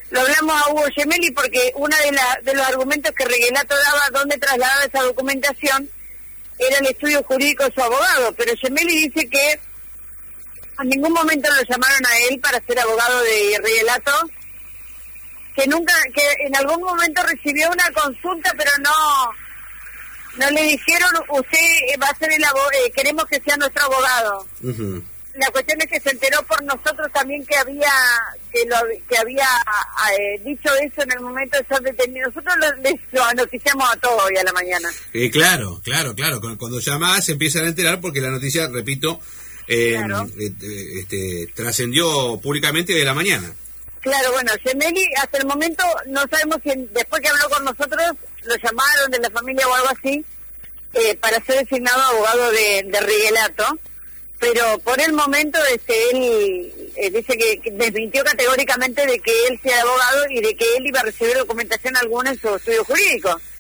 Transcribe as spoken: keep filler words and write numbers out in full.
lo hablamos a Hugo Gemelli porque uno de, la, de los argumentos que Reguelato daba donde trasladaba esa documentación era el estudio jurídico de su abogado, pero Gemelli dice que en ningún momento lo llamaron a él para ser abogado de Reguelato, que nunca, que en algún momento recibió una consulta, pero no no le dijeron, usted va a ser el abogado, eh, queremos que sea nuestro abogado. Uh-huh. La cuestión es que se enteró por nosotros también que había que lo que había eh, dicho eso en el momento de ser detenido. Nosotros lo, les lo anoticiamos a todos hoy a la mañana. Eh, claro, claro, claro. Cuando, cuando llamás se empiezan a enterar porque la noticia, repito, eh, claro. eh, este, trascendió públicamente de la mañana. Claro, bueno, Gemelli hasta el momento no sabemos si después que habló con nosotros lo llamaron de la familia o algo así eh, para ser designado abogado de, de Reguelato. Pero por el momento este él eh, dice que, que desmintió categóricamente de que él sea abogado y de que él iba a recibir documentación alguna en su estudio jurídico.